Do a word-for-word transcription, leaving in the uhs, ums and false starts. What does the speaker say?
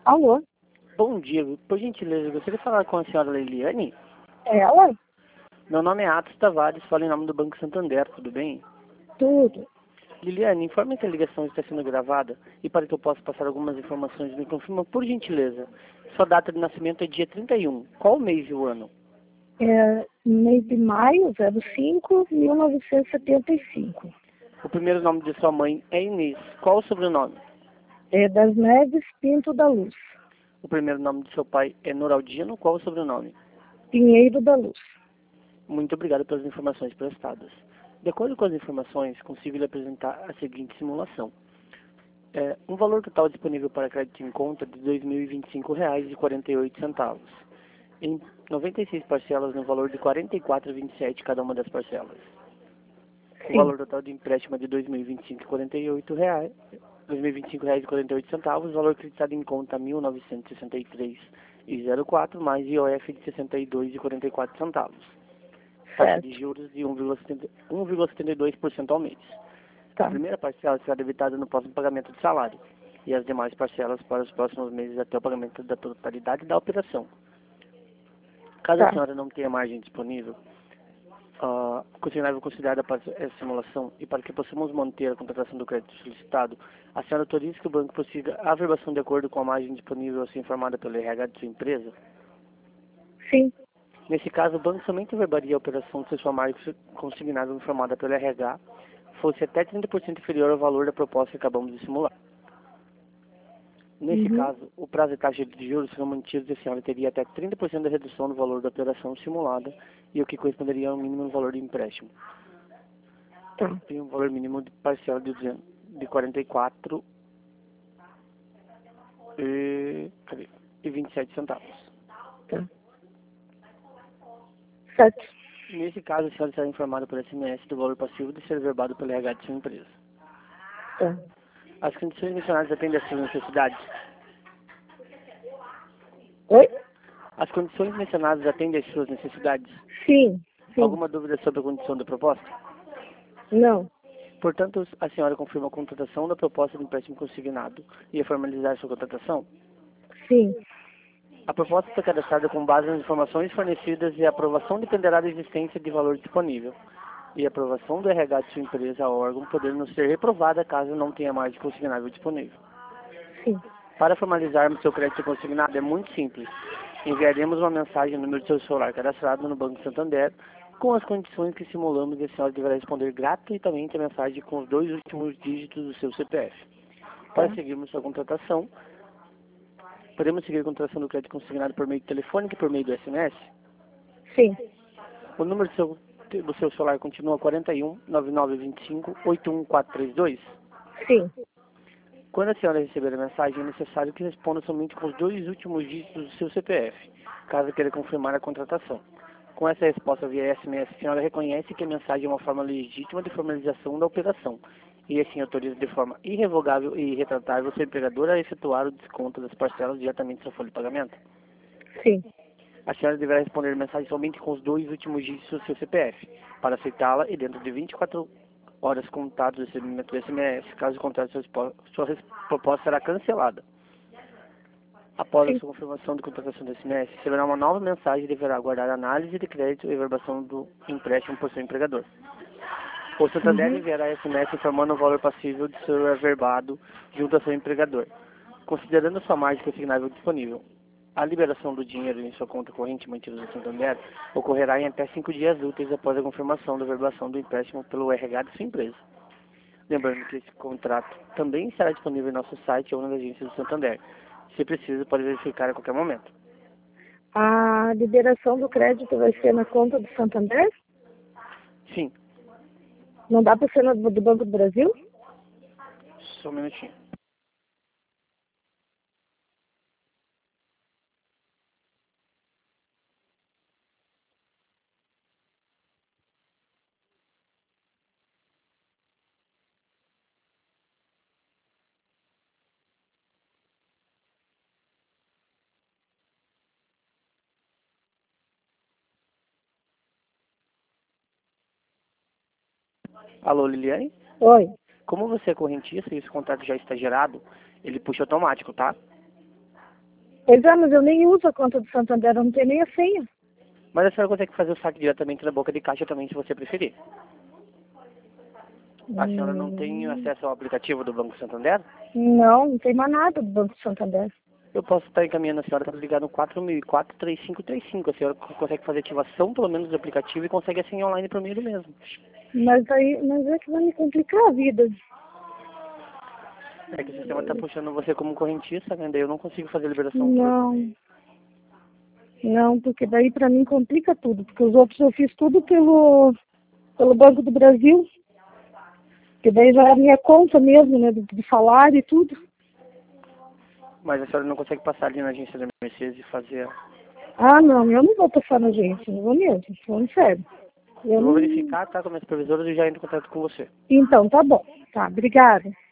Alô? Bom dia, por gentileza, eu gostaria de falar com a senhora Liliane. É ela? Meu nome é Atos Tavares, falo em nome do Banco Santander, tudo bem? Tudo. Liliane, informe que a ligação está sendo gravada e para que eu possa passar algumas informações, me confirma, por gentileza. Sua data de nascimento é dia trinta e um. Qual o mês e o ano? É mês de maio, zero cinco, mil novecentos e setenta e cinco. O primeiro nome de sua mãe é Inês. Qual o sobrenome? É das Neves Pinto da Luz. O primeiro nome de seu pai é Noraldino. Qual o sobrenome? Pinheiro da Luz. Muito obrigado pelas informações prestadas. De acordo com as informações, consigo lhe apresentar a seguinte simulação. É, um valor total disponível para crédito em conta de dois mil e vinte e cinco reais e quarenta e oito centavos. Em noventa e seis parcelas no valor de quarenta e quatro reais e vinte e sete centavos cada uma das parcelas. O Sim. valor total de empréstimo é de dois mil e vinte e cinco reais e quarenta e oito reais, dois mil e vinte e cinco reais e quarenta e oito centavos, valor creditado em conta mil novecentos e sessenta e três reais e zero quatro, mais I O F de sessenta e dois reais e quarenta e quatro centavos. Taxa Certo. de juros de um vírgula setenta e dois por cento ao mês. A Tá. primeira parcela será debitada no próximo pagamento de salário e as demais parcelas para os próximos meses até o pagamento da totalidade da operação. Caso a Tá. senhora não tenha margem disponível, uh, o consignável considerado para essa simulação e para que possamos manter a contratação do crédito solicitado, a senhora autoriza que o banco prossiga a averbação de acordo com a margem disponível a ser informada pelo R H de sua empresa? Sim. Nesse caso, o banco somente averbaria a operação se sua margem consignável informada pelo R H fosse até trinta por cento inferior ao valor da proposta que acabamos de simular. Nesse Uhum. caso, o prazo e taxa de juros serão mantidos e a senhora teria até trinta por cento da redução no valor da operação simulada e o que corresponderia ao mínimo no valor do empréstimo. Tá. Tem um valor mínimo de parcela de, duzentos, de quarenta e quatro e, cadê? e vinte e sete centavos. Tá. Certo. Nesse caso, a senhora será informada por S M S do valor passivo de ser verbado pelo R H de sua empresa. Tá. As condições mencionadas atendem às suas necessidades? Oi? As condições mencionadas atendem às suas necessidades? Sim. Sim. Alguma dúvida sobre a condição da proposta? Não. Portanto, a senhora confirma a contratação da proposta de empréstimo consignado e a formalizar sua contratação? Sim. A proposta foi cadastrada com base nas informações fornecidas e a aprovação dependerá da existência de valor disponível. E a aprovação do R H de sua empresa ao órgão podendo ser reprovada caso não tenha margem consignável disponível. Sim. Para formalizarmos seu crédito consignado é muito simples. Enviaremos uma mensagem no número de seu celular cadastrado no Banco Santander com as condições que simulamos e a senhora deverá responder gratuitamente a mensagem com os dois últimos dígitos do seu C P F. Para Tá. seguirmos sua contratação, podemos seguir a contratação do crédito consignado por meio de telefônico e por meio do S M S? Sim. O número do seu, do seu celular continua quarenta e um, nove nove vinte e cinco, oito um quatro três dois? Sim. Quando a senhora receber a mensagem, é necessário que responda somente com os dois últimos dígitos do seu C P F, caso queira confirmar a contratação. Com essa resposta via S M S, a senhora reconhece que a mensagem é uma forma legítima de formalização da operação, e assim autoriza de forma irrevogável e irretratável o seu empregador a efetuar o desconto das parcelas diretamente da sua folha de pagamento. Sim. A senhora deverá responder a mensagem somente com os dois últimos dígitos do seu C P F, para aceitá-la e dentro de vinte e quatro horas contadas do recebimento do S M S. Caso contrário, sua, expo- sua res- proposta será cancelada. Após a Sim. sua confirmação de contratação do S M S, receberá uma nova mensagem e deverá aguardar análise de crédito e verbação do empréstimo por seu empregador. O Santander Uhum. enviará S M S informando o valor passível de ser averbado junto ao seu empregador, considerando a sua margem consignável disponível. A liberação do dinheiro em sua conta corrente mantida no Santander ocorrerá em até cinco dias úteis após a confirmação da verbação do empréstimo pelo R H de sua empresa. Lembrando que esse contrato também estará disponível em nosso site ou nas agências do Santander. Se precisa, pode verificar a qualquer momento. A liberação do crédito vai ser na conta do Santander? Sim, Não dá para ser na do Banco do Brasil? só um minutinho. Alô, Liliane? Oi. Como você é correntista e esse contrato já está gerado, ele puxa automático, tá? Pois é, mas eu nem uso a conta do Santander, eu não tenho nem a senha. Mas a senhora consegue fazer o saque diretamente na boca de caixa também, se você preferir. A senhora não tem Hum, acesso ao aplicativo do Banco Santander? não, não tem mais nada do Banco Santander. Eu posso estar encaminhando a senhora para ligar no quatro mil e quatro, três cinco três cinco. A senhora consegue fazer ativação, pelo menos, do aplicativo e consegue a senha online por meio do mesmo. Mas aí, mas é que vai me complicar a vida. É que o sistema está puxando você como correntista, né? Daí eu não consigo fazer a liberação. Não, não, porque daí pra mim complica tudo, porque os outros eu fiz tudo pelo, pelo Banco do Brasil, que daí já é a minha conta mesmo, né, do, do salário e tudo. Mas a senhora não consegue passar ali na agência da Mercedes e fazer... Ah, não, eu não vou passar na agência, não vou mesmo, falando sério. Eu Eu vou não... verificar, tá, com a minha supervisora e já entro em contato com você. Então, tá bom. Tá, obrigada.